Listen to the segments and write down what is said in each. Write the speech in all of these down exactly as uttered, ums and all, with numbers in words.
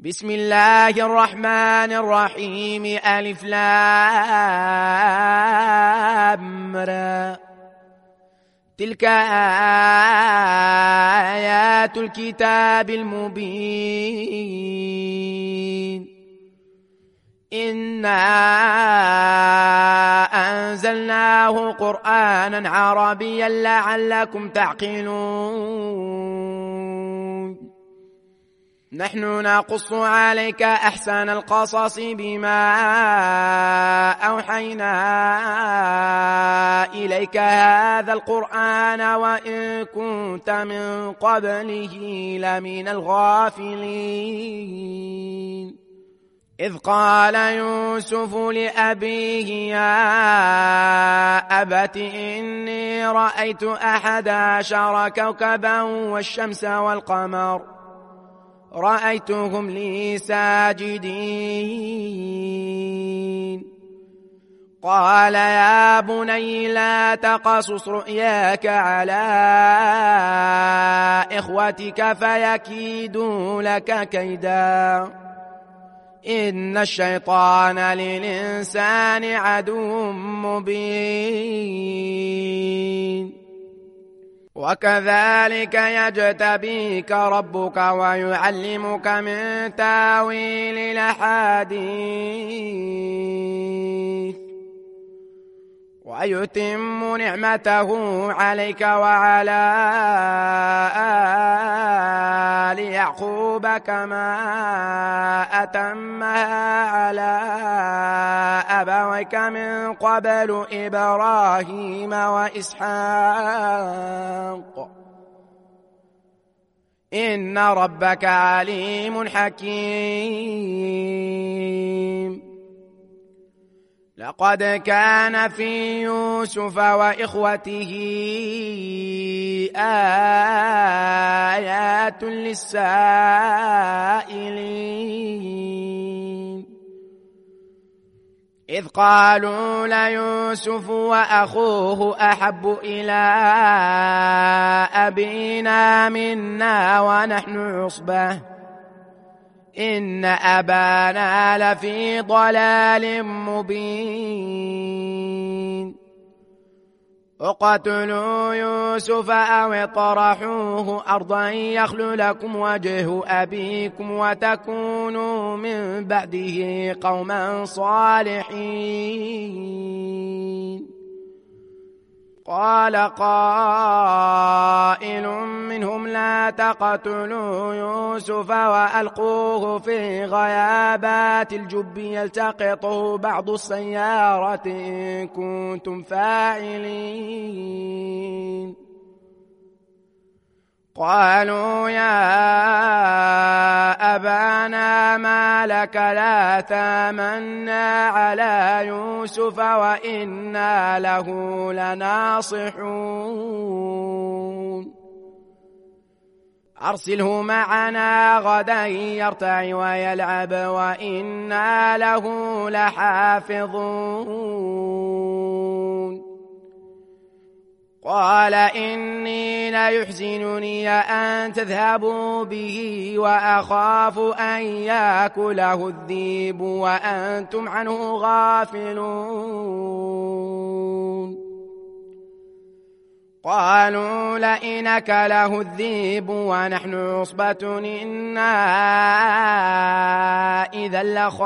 بسم الله الرحمن الرحيم. ألف لام را. تلك آيات الكتاب المبين. إنا أنزلناه قرآنا عربيا لعلكم تعقلون. نحن نقص عليك أحسن القصص بما أوحينا إليك هذا القرآن وإن كنت من قبله لمن الغافلين. إذ قال يوسف لأبيه يا أبت إني رأيت أحد عشر كوكبا والشمس والقمر رأيتهم لي ساجدين. قال يا بني لا تقصص رؤياك على إخوتك فيكيدوا لك كيدا إن الشيطان للإنسان عدو مبين. وكذلك يجتبيك ربك ويعلمك من تاويل الأحاديث ويتم نعمته عليك وعلى آل يعقوب كما أتمها على أبويك من قبل إبراهيم وإسحاق إن ربك عليم حكيم. لقد كان في يوسف وإخوته آيات للسائلين إذ قالوا ليوسف وأخوه أحب إلى أبينا منا ونحن عصبة إن أبانا لفي ضلال مبين. اقتلوا يوسف أو اطرحوه أرضا يخل لكم وجه أبيكم وتكونوا من بعده قوما صالحين. قال قائل منهم لا تقتلوا يوسف وألقوه في غيابات الجب يلتقطه بعض السيارة إن كنتم فاعلين. قالوا يا أبانا ما لك لا تامنا على يوسف وإنا له لناصحون أرسله معنا غدا يرتع ويلعب وإنا له لحافظون. قال إني ليحزنني أن تذهبوا به وأخاف أن يأكله الذئب وأنتم عنه غافلون. قالوا لئن أكله الذئب ونحن عصبة إنا إذا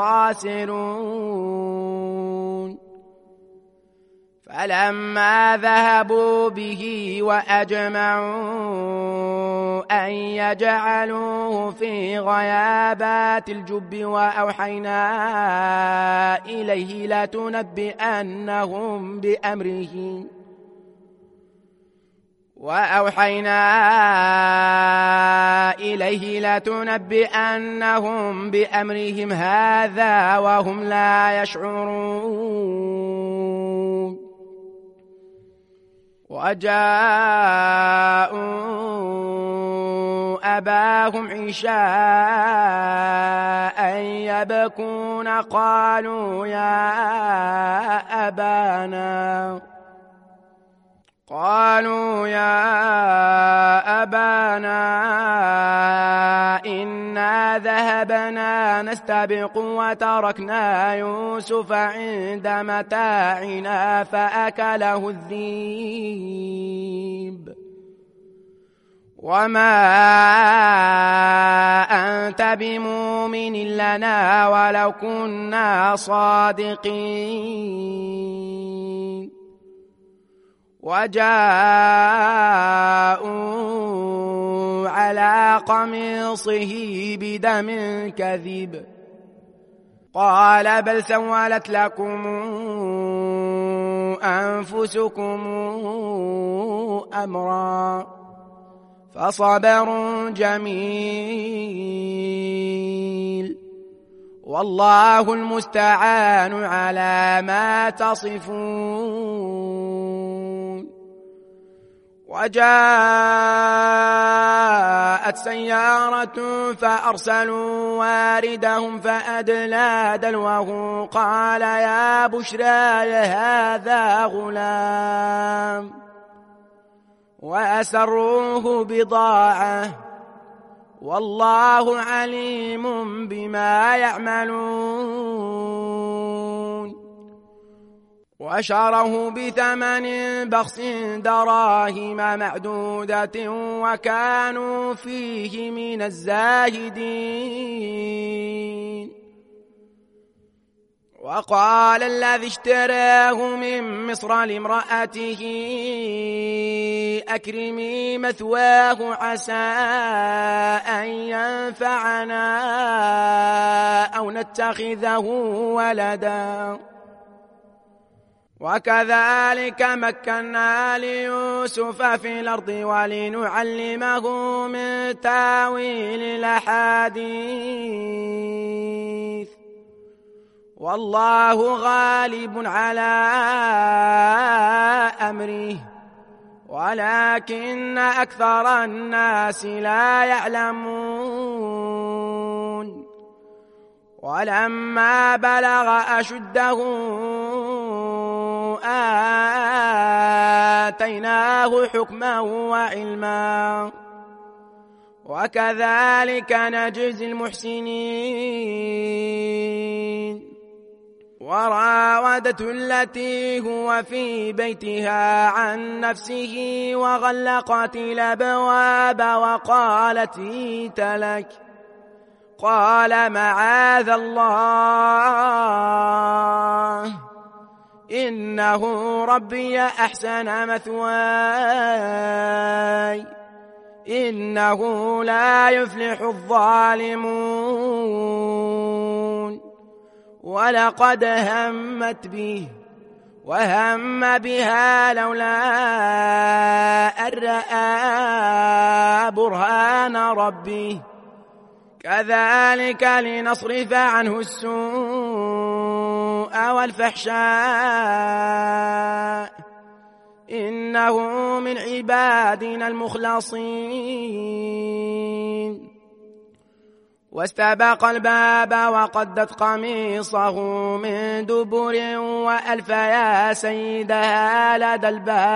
لخاسرون. فلما ذهبوا به وأجمعوا أن يجعلوه في غيابات الجب وأوحينا إليه لتنبئنهم بأمرهم وأوحينا إليه لتنبئنهم بأمرهم هذا وهم لا يشعرون. وجاءوا أباهم عشاء يبكون قالوا يا أبانا قالوا يا أبانا إنا ذهبنا نستبق وتركنا يوسف عند متاعنا فأكله الذئب وما أنت بمؤمن لنا ولو كنا صادقين وجاءوا على قميصه بدم كذب قال بل سولت لكم أنفسكم أمرا فصبر جميل والله المستعان على ما تصفون. وجاءت سيارة فأرسلوا واردهم فأدلى دلوه قال يا بشرى هذا غلام وأسروه بضاعة والله عليم بما يعملون وشره بثمن بخس دراهم معدودة وكانوا فيه من الزاهدين. وقال الذي اشتراه من مصر لامرأته أكرمي مثواه عسى أن ينفعنا أو نتخذه ولدا وكذلك مكنا ليوسف في الأرض ولنعلمه من تاويل الأحاديث والله غالب على أمره ولكن أكثر الناس لا يعلمون. ولما بلغ أشده آتيناه حكما وعلما وكذلك نجزي المحسنين. وراودته التي هو في بيتها عن نفسه وغلقت الأبواب وقالت هيت لك قال معاذ الله إنه ربي أحسن مثواي إنه لا يفلح الظالمون. ولقد همت به وهم بها لولا أن رأى برهان ربه كذلك لنصرف عنه السوء والفحشاء إنه من عبادنا المخلصين. واستبق الباب وقدت قميصه من دبر وألف يا سيدها لدى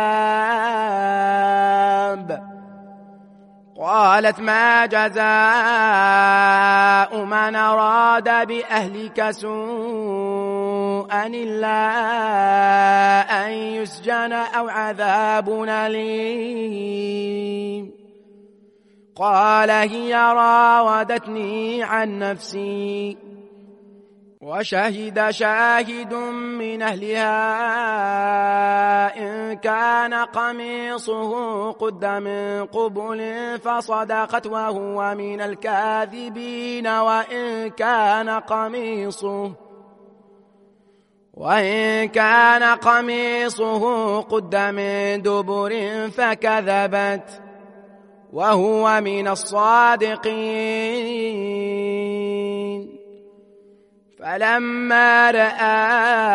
الباب قالت ما جزاء من أراد بأهلك سوءا إلا أن يسجن أو عذاب أليم قال هي راودتني عن نفسي وشهد شاهد من أهلها إن كان قميصه قد من قبل فصدقت وهو من الكاذبين وإن كان قميصه وإن كان قميصه قد من دبر فكذبت وهو من الصادقين. فلما رأى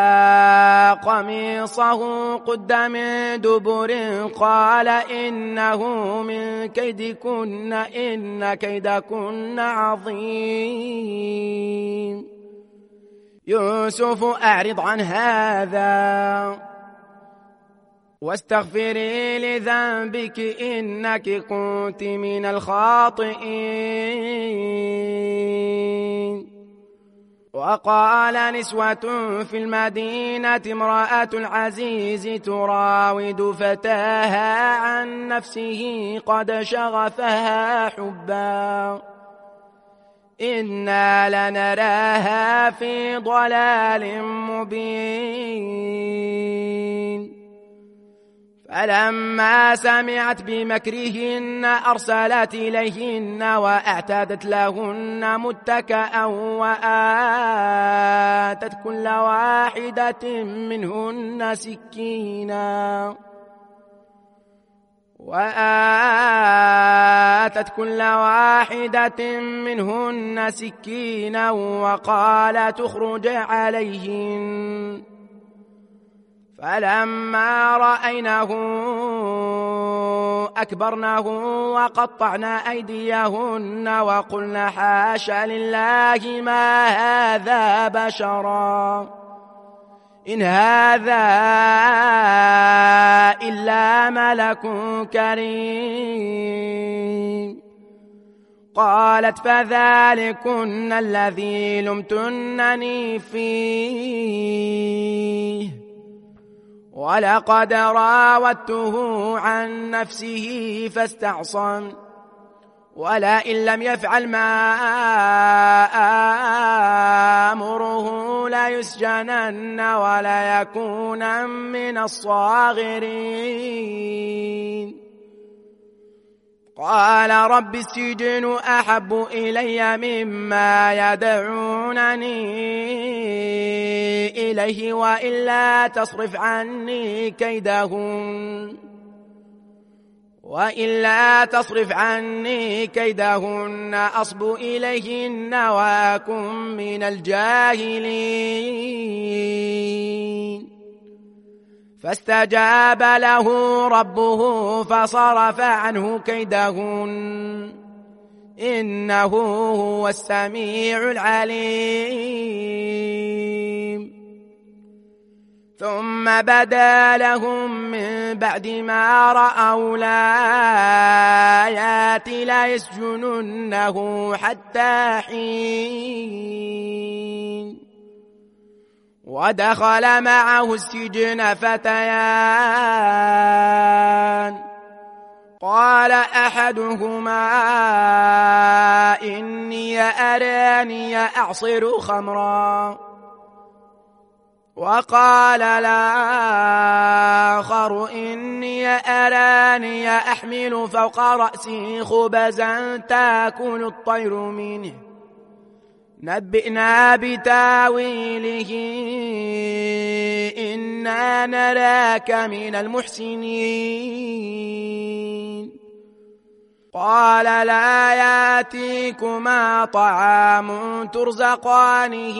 قميصه قد من دبر قال إنه من كيدكن إن كيدكن عظيم. يوسف أعرض عن هذا واستغفري لذنبك إنك كنت من الخاطئين. وقال نسوة في المدينة امرأة العزيز تراود فتاها عن نفسه قد شغفها حبا إنا لنراها في ضلال مبين. فلما سمعت بمكرهن أرسلت إليهن وأعتدت لهن متكأ وآتت كل واحدة منهن سكينا وآتت كل واحدة منهن سكينا وقالت اخرج عليهن. فلما رأينه أكبرنه وقطعن أيديهن وقلن حاش لله ما هذا بشرا إن هذا إلا ملك كريم. قالت فذلكن الذي لمتنني فيه ولقد راودته عن نفسه فاستعصم ولئن لم يفعل ما آمره ليسجنن وليكون من الصاغرين. قال رب السجن أحب إلي مما يدعونني إليه وإلا تصرف عني كيدهن وإلا تصرف عني كيدهن أصب إليهن وأكن من الجاهلين. فاستجاب له ربه فصرف عنه كيدهن إنه هو السميع العليم. ثم بدا لهم من بعد ما رأوا الآيات ليسجننه حتى حين. ودخل معه السجن فتيان قال أحدهما إني أراني أعصر خمرا وقال الآخر إني أراني أحمل فوق رأسي خبزا تأكل الطير منه نبئنا بتاويله إنا نراك من المحسنين. قال لا يأتيكما طعام ترزقانه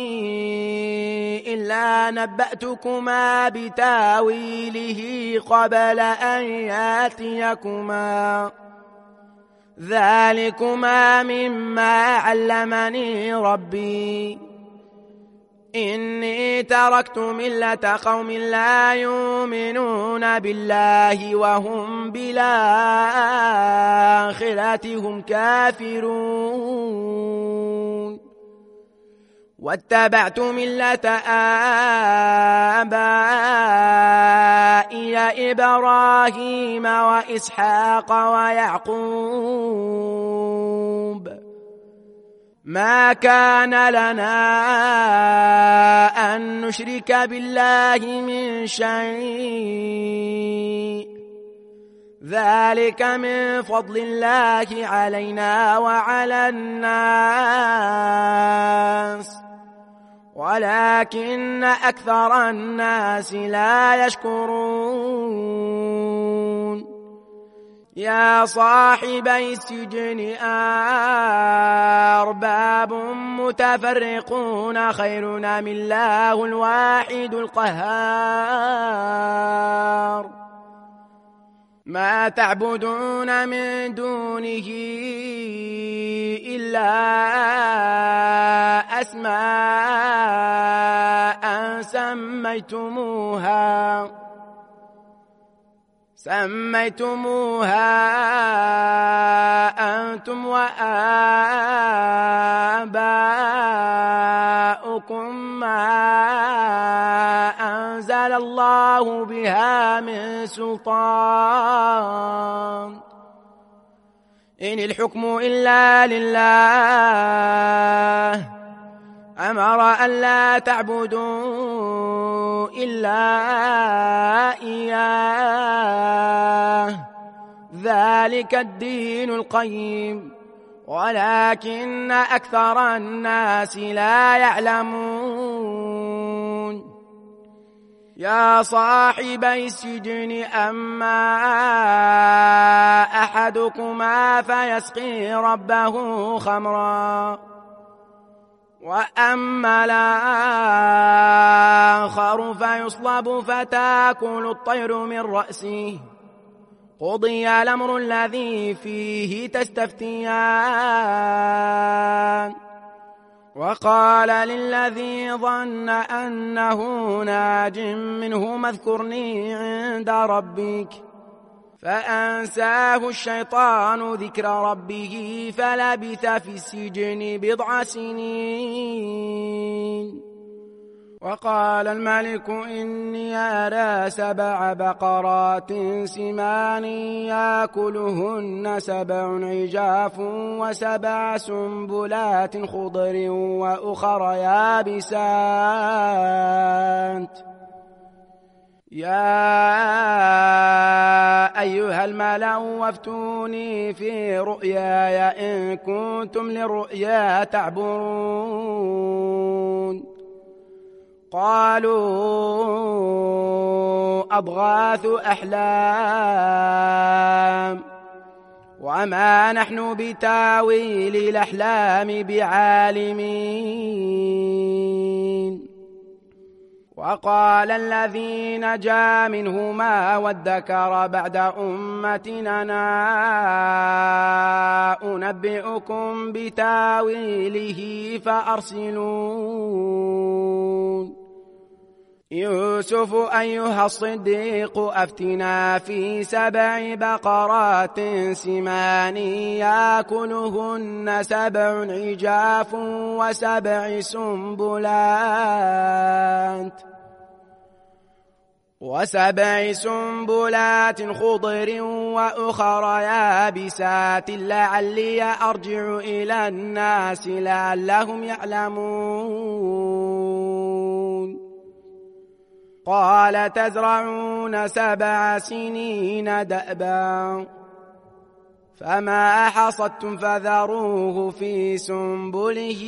إلا نبأتكما بتاويله قبل أن يأتيكما ذلكما مما علمني ربي إني تركت ملة قوم لا يؤمنون بالله وهم بالآخرة هم كافرون واتبعت ملة آبائي إبراهيم وإسحاق ويعقوب ما كان لنا أن نشرك بالله من شيء ذلك من فضل الله علينا وعلى الناس ولكن أكثر الناس لا يشكرون. يا صاحبي السجن أرباب متفرقون خير أم الله الواحد القهار ما تعبدون من دونه إلا أسماء سميتموها سميتموها أنتم وآباؤكم ما أنزل الله بها من سلطان إن الحكم إلا لله أمر أن لا تعبدوا إلا إياه ذلك الدين القيم ولكن أكثر الناس لا يعلمون يا صاحبي السجن أما أحدكما فيسقي ربه خمرا وأما الآخر فيصلب فتأكل الطير من رأسه قضي الأمر الذي فيه تستفتيان وقال للذي ظن أنه ناج منه اذكرني عند ربك فأنساه الشيطان ذكر ربه فلبث في السجن بضع سنين وقال الملك إني أرى سبع بقرات سمان يأكلهن سبع عجاف وسبع سنبلات خضر وأخر يابسات يا أيها الملأ وافتوني في رؤياي إن كنتم للرؤيا تعبرون قالوا أضغاث أحلام وما نحن بتاويل الأحلام بعالمين وقال الذي نجا منهما وادكر بعد أمتنا أنا أنبئكم بتاويله فأرسلون يوسف أيها الصديق أفتنا في سبع بقرات سمان يأكلهن سبع عجاف وسبع سنبلات وسبع سنبلات خضر وأخر يابسات لعلي أرجع إلى الناس لعلهم يعلمون قال تزرعون سبع سنين دأبا فما حصدتم فذروه في سنبله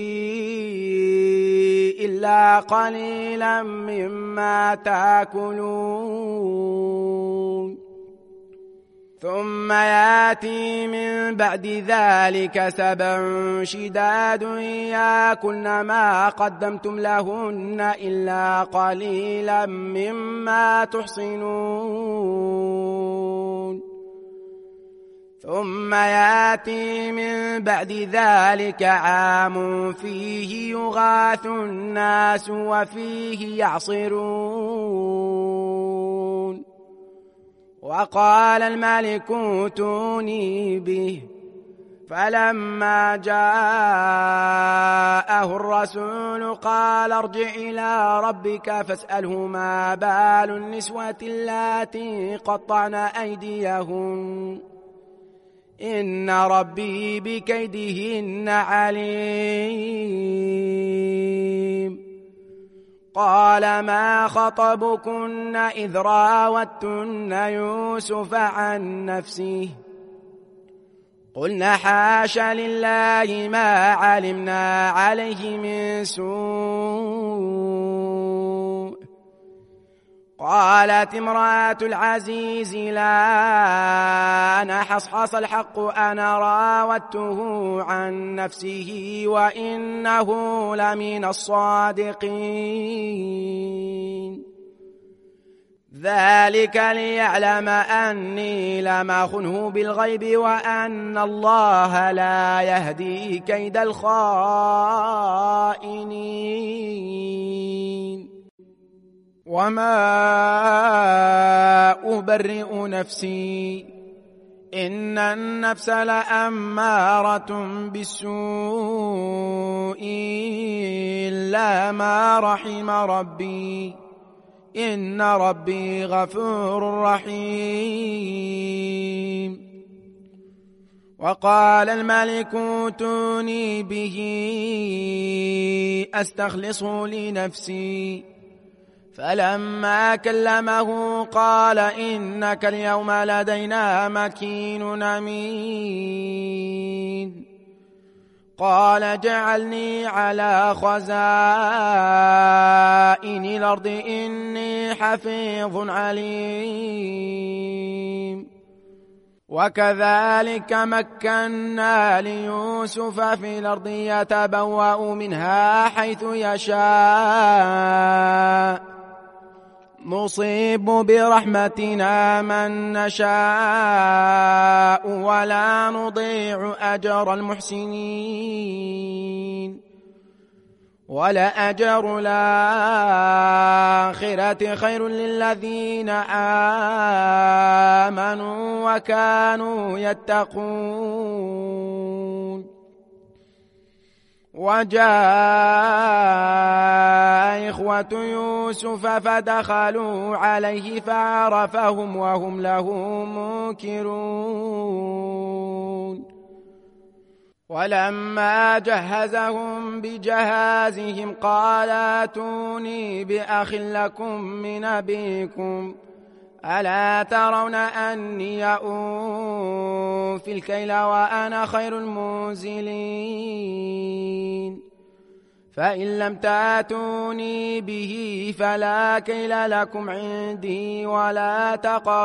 إلا قليلا مما تأكلون ثم يأتي من بعد ذلك سبع شداد يأكلن ما قدمتم لهن إلا قليلا مما تحصنون ثم يأتي من بعد ذلك عام فيه يغاث الناس وفيه يعصرون وقال الملك ائتوني به فلما جاءه الرسول قال ارجع إلى ربك فاسأله ما بال النسوة اللاتي قطعن أيديهن إن ربي بكيدهن عليم قال ما خطبكن إذ راوتن يوسف عن نفسه قلنا حاش لله ما علمنا عليه من سوء قالت امرأة العزيز لا أنا حصحص الحق أنا راودته عن نفسه وإنه لمن الصادقين ذلك ليعلم أني لم أخنه بالغيب وأن الله لا يهدي كيد الخائنين وما أبرئ أبرئ نفسي إن النفس لأمارة بالسوء إلا ما رحم ربي إن ربي غفور رحيم. وقال الملك ائتوني به أستخلصه لنفسي فلما كلمه قال إنك اليوم لدينا مكين أمين. قال جعلني على خزائن الأرض إني حفيظ عليم. وكذلك مكنا ليوسف في الأرض يتبوأ منها حيث يشاء نصيب برحمتنا من نشاء ولا نضيع أجر المحسنين. ولأجر الآخرة خير للذين آمنوا وكانوا يتقون. وجاء إخوة يوسف فدخلوا عليه فعرفهم وهم له منكرون. ولما جهزهم بجهازهم قال ائتوني بأخ لكم من أبيكم ألا ترون أني أوفي الكيل وأنا خير المنزلين فإن لم تأتوني به فلا كيل لكم عندي ولا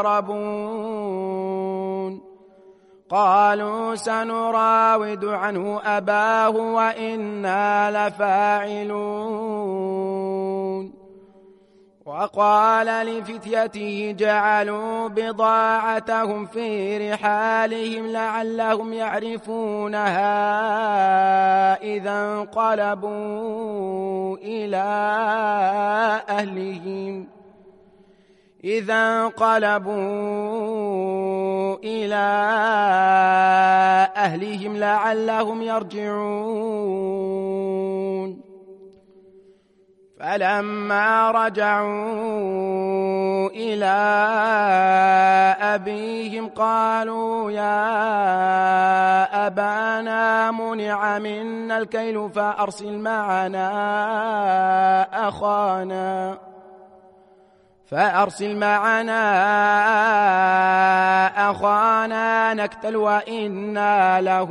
تقربون. قالوا سنراود عنه أباه وإنا لفاعلون. وقال لفتيته جعلوا بضاعتهم في رحالهم لعلهم يعرفونها إذا انقلبوا إلى أهلهم إذا انقلبوا إلى أهلهم لعلهم يرجعون. فلما رجعوا إلى أبيهم قالوا يا أبانا منع منا الكيل فأرسل معنا أخانا فأرسل معنا أخانا نكتل وإنا له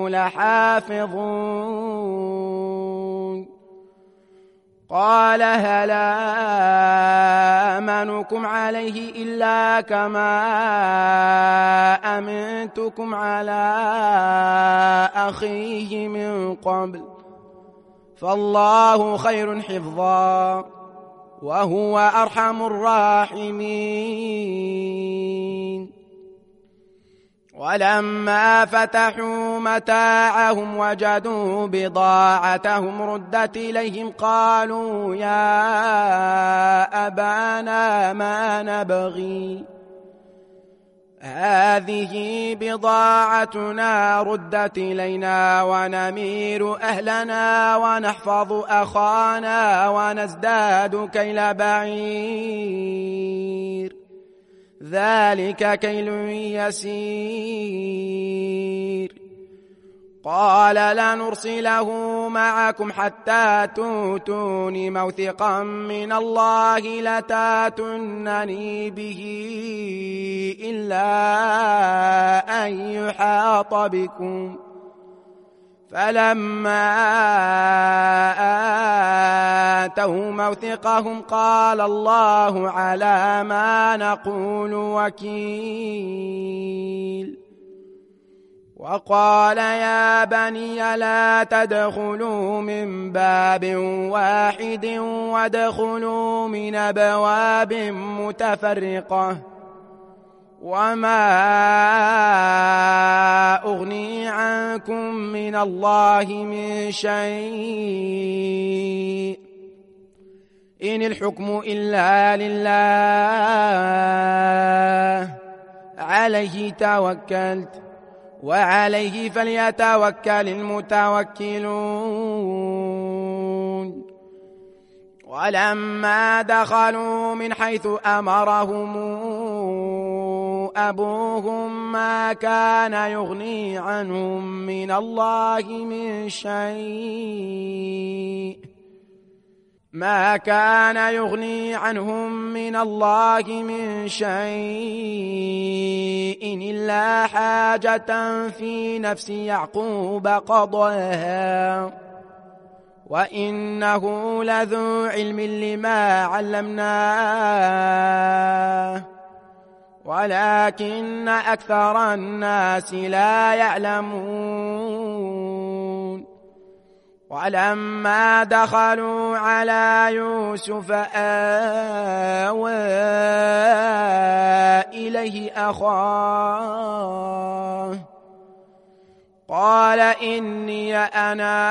لحافظون. قال هل آمنكم عليه إلا كما أمنتكم على أخيه من قبل فالله خير حفظا وهو أرحم الراحمين. ولما فتحوا متاعهم وجدوا بضاعتهم ردت إليهم قالوا يا أبانا ما نبغي هذه بضاعتنا ردت إلينا ونمير أهلنا ونحفظ أخانا ونزداد كيل بعير ذلك كيل يسير. قال لنرسله معكم حتى تؤتون موثقا من الله لتاتونني به إلا أن يحاط بكم. فلما آتوا موثقهم قال الله على ما نقول وكيل. وقال يا بني لا تدخلوا من باب واحد وادخلوا من أبواب متفرقة وما أغني عنكم من الله من شيء إن الحكم إلا لله عليه توكلت وعليه فليتوكل المتوكلون ولما دخلوا من حيث أمرهم أبوهم ما كان يغني عنهم من الله من شيء ما كان يغني عنهم من الله من شيء إلا حاجة في نفس يعقوب قضاها وإنه لذو علم لما علمناه ولكن أكثر الناس لا يعلمون ولما دخلوا على يوسف آوى إليه أخاه قال إني أنا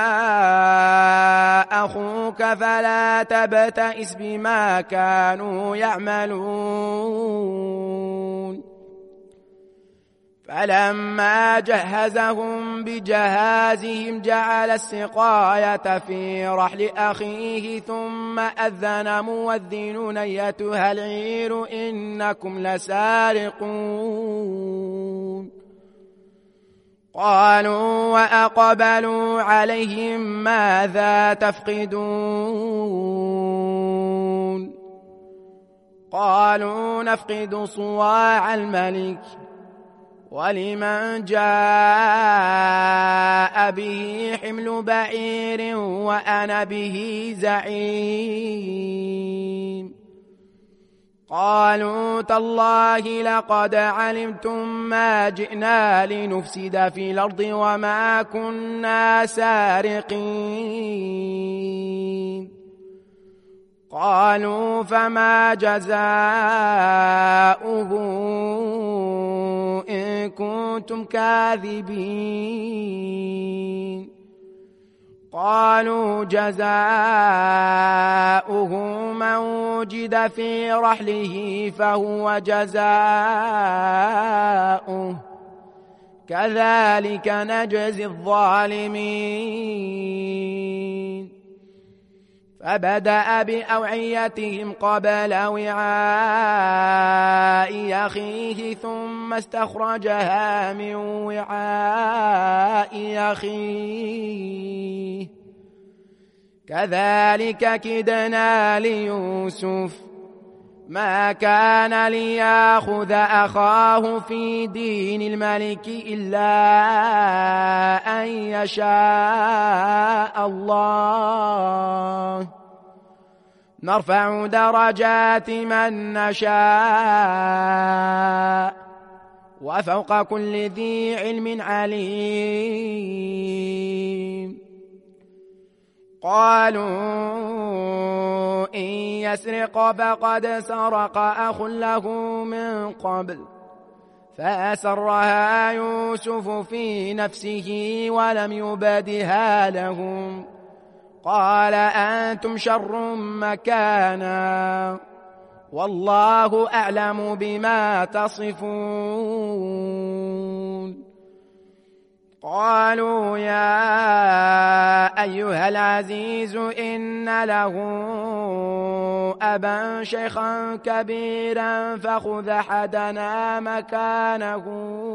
أخوك فلا تبتئس بما كانوا يعملون فلما جهزهم بجهازهم جعل السقاية في رحل أخيه ثم أذن مؤذن أيتها العير إنكم لسارقون قالوا وأقبلوا عليهم ماذا تفقدون قالوا نفقد صواع الملك ولمن جاء به حمل بعير وأنا به زعيم قالوا تالله لقد علمتم ما جئنا لنفسد في الأرض وما كنا سارقين قالوا فما جزاؤه إن كنتم كاذبين قالوا جزاؤه من وجد في رحله فهو جزاؤه كذلك نجزي الظالمين فبدأ بأوعيتهم قبل وعاء أخيه ثم استخرجها من وعاء أخيه كذلك كدنا ليوسف ما كان ليأخذ أخاه في دين الملك إلا أن يشاء الله نرفع درجات من نشاء وفوق كل ذي علم عليم قالوا إن يسرق فقد سرق أخ له من قبل فأسرها يوسف في نفسه ولم يبدها لهم قال أنتم شر مكانا والله أعلم بما تصفون قالوا يا أيها العزيز إن له أبا شيخا كبيرا فخذ أحدنا مكانه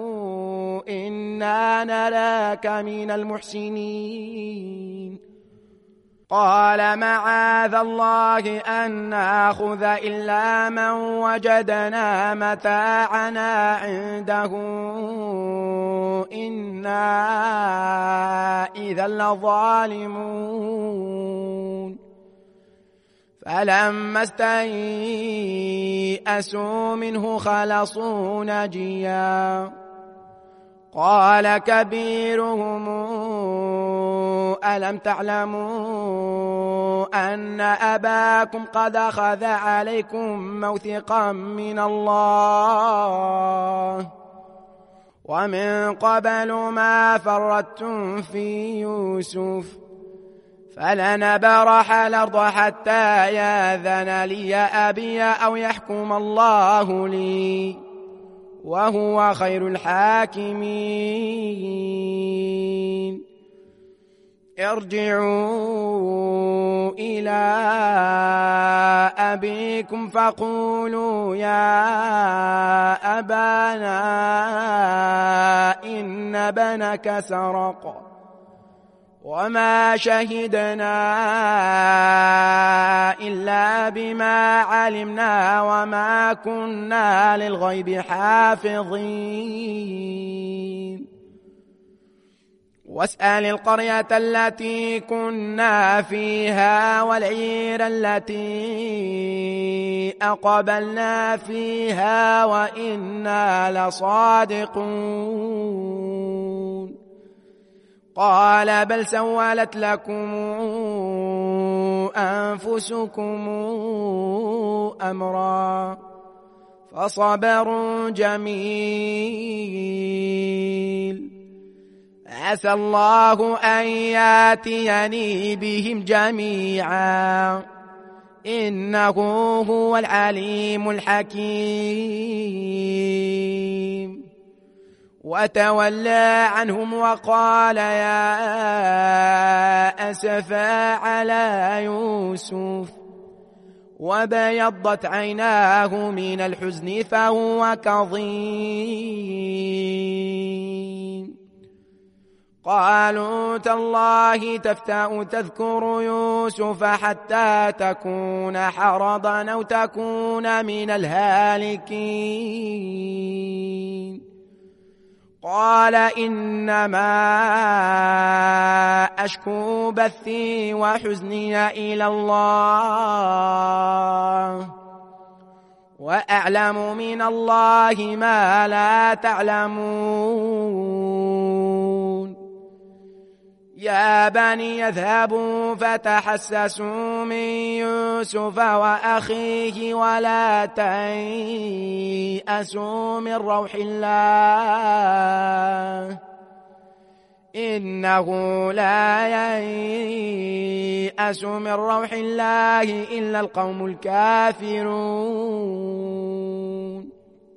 إنا نراك من المحسنين قال معاذ الله أن نأخذ إلا من وجدنا متاعنا عنده إنا إذا لظالمون فلما استيئسوا منه خلصوا نجيا قال كبيرهم ألم تعلموا أن أباكم قد أخذ عليكم موثقا من الله ومن قبل ما فرطتم في يوسف فلنبرح الأرض حتى ياذن لي أبي أو يحكم الله لي وهو خير الحاكمين ارجعوا إلى أبيكم فقولوا يا أبانا إن ابنك سرق وما شهدنا إلا بما علمنا وما كنا للغيب حافظين واسأل القرية التي كنا فيها والعير التي أقبلنا فيها وإنا لصادقون قال بل سولت لكم أنفسكم أمرا فصبر جميل عسى الله أن ياتيني بهم جميعا إنه هو العليم الحكيم وتولى عنهم وقال يا أسفا على يوسف وبيضت عيناه من الحزن فهو كظيم قالوا تالله تفتأ تذكر يوسف حتى تكون حرضا أو تكون من الهالكين قال إنما أشكو بثي وحزني إلى الله وأعلم من الله ما لا تعلمون يا بني اذهبوا فتحسسوا من يوسف وأخيه ولا تيأسوا من روح الله إنه لا ييأس من روح الله إلا القوم الكافرون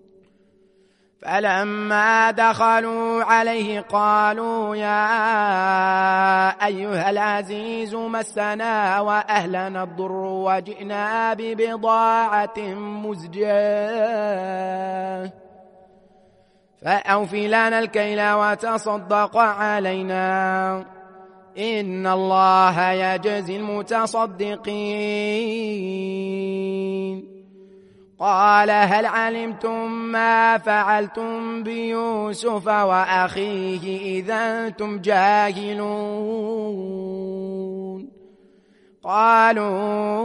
فلما دخلوا عليه قالوا يا أيها العزيز مسنا وأهلنا الضر وجئنا ببضاعة مزجاة فأوفي لنا الكيل وتصدق علينا إن الله يجزي المتصدقين قال هل علمتم ما فعلتم بيوسف وأخيه إذا أنتم جاهلون قالوا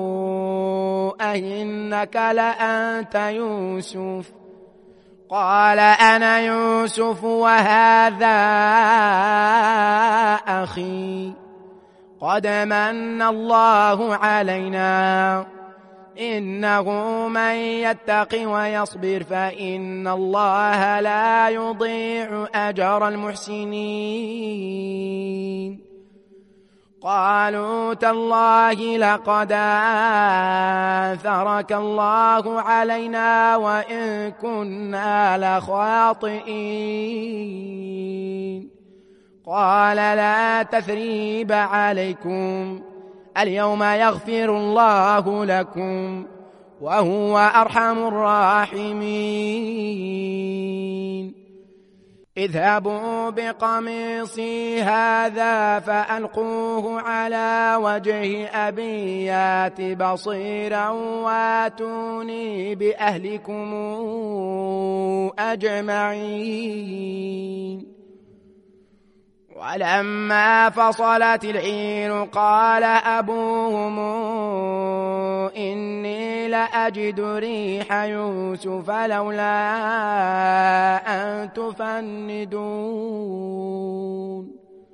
أئنك لأنت يوسف قال أنا يوسف وهذا أخي قد من الله علينا إنه من يتق ويصبر فإن الله لا يضيع أجر المحسنين قالوا تالله لقد آثرك الله علينا وإن كنا لخاطئين قال لا تثريب عليكم اليوم يغفر الله لكم وهو أرحم الراحمين اذهبوا بقميصي هذا فألقوه على وجه أبي يات بصيرا واتوني بأهلكم أجمعين ولما فصلت العير قال أبوهم إني لأجد ريح يوسف لولا أن تفندون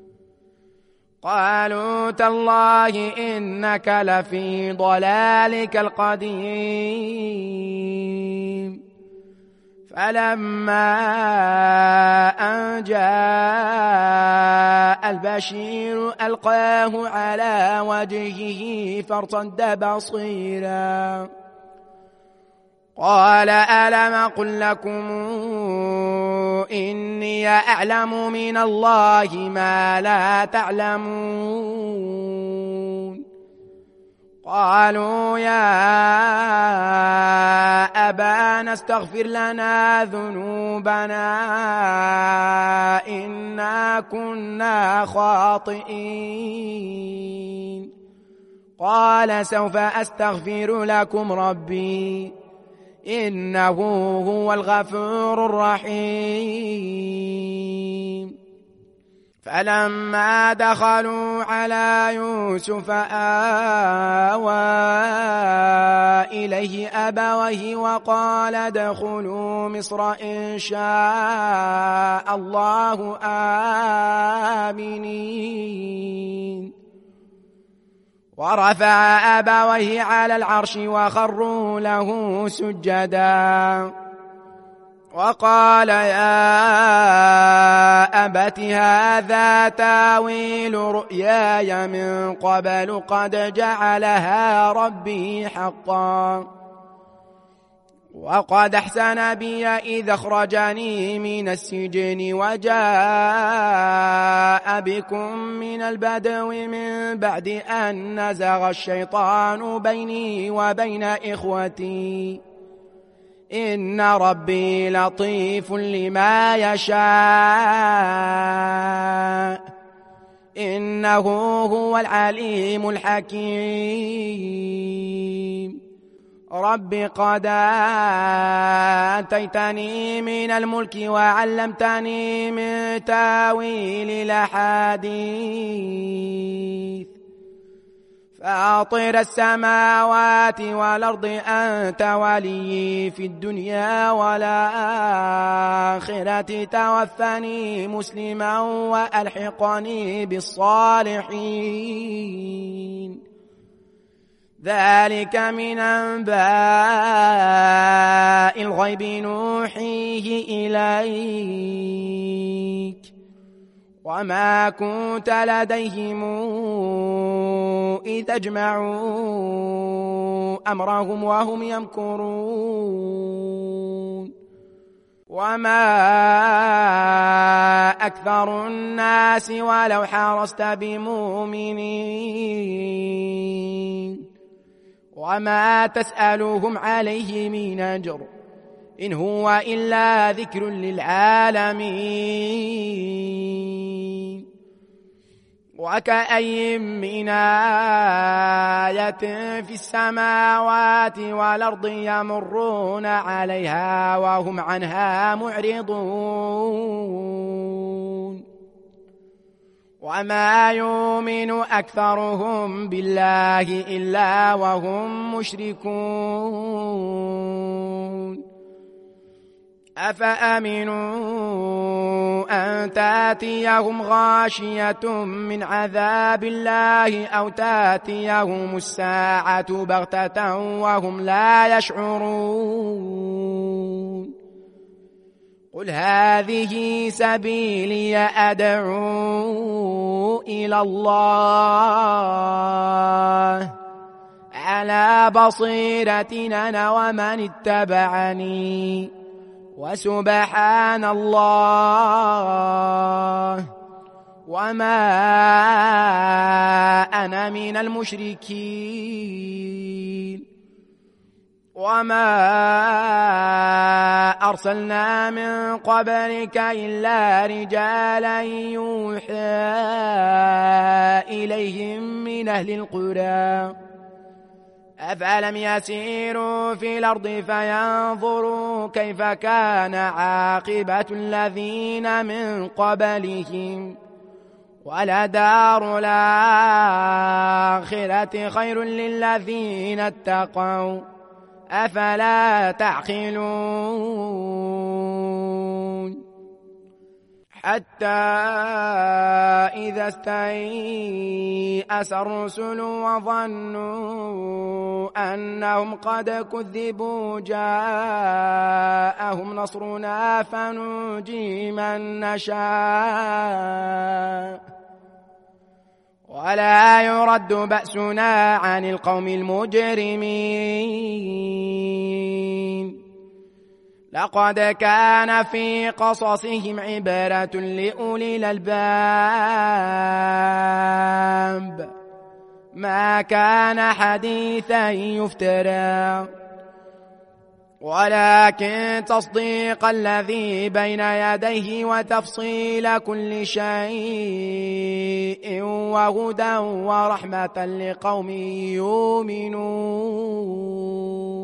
قالوا تالله إنك لفي ضلالك القديم فلما أن جاء البشير ألقاه على وجهه فارتد بصيرا قال ألم أقل لكم إني أعلم من الله ما لا تعلمون قالوا يا أبانا استغفر لنا ذنوبنا إنا كنا خاطئين قال سوف أستغفر لكم ربي إنه هو الغفور الرحيم فلما دخلوا على يوسف آوى إليه أبويه وقال ادخلوا مصر إن شاء الله آمنين ورفع أبويه على العرش وخروا له سجدا وقال يا أبت هذا تاويل رؤياي من قبل قد جعلها ربي حقا وقد أحسن بي إذ أخرجني من السجن وجاء بكم من البدو من بعد أن نزغ الشيطان بيني وبين إخوتي إن ربي لطيف لما يشاء إنه هو العليم الحكيم رب قد آتيتني من الملك وعلمتني من تاويل الأحاديث فاطر السماوات والأرض أنت ولي في الدنيا والآخرة توفني مسلما وألحقني بالصالحين ذلك من أنباء الغيب نوحيه إليك وما كنت لديهم إذ أجمعوا أمرهم وهم يمكرون وما أكثر الناس ولو حرصت بمؤمنين وما تسألهم عليه من أجر إن هو إلا ذكر للعالمين وكأي من آية في السماوات والأرض يمرون عليها وهم عنها معرضون وما يؤمن أكثرهم بالله إلا وهم مشركون أفأمنوا أن تأتيهم غاشية من عذاب الله أو تأتيهم الساعة بغتة وهم لا يشعرون قل هذه سبيلي أدعو إلى الله على بصيرة أنا ومن اتبعني وسبحان الله وما أنا من المشركين وما أرسلنا من قبلك إلا رجالا يوحى إليهم من أهل القرى أفلم يسيروا في الأرض فينظروا كيف كان عاقبة الذين من قبلهم ولدار الآخرة خير للذين اتقوا أفلا تعقلون حتى إذا استيأس الرسل وظنوا أنهم قد كذبوا جاءهم نصرنا فنجي من نشاء ولا يرد بأسنا عن القوم المجرمين. لقد كان في قصصهم عبرة لأولي الألباب ما كان حديثا يفترى ولكن تصديق الذي بين يديه وتفصيل كل شيء وهدى ورحمة لقوم يؤمنون.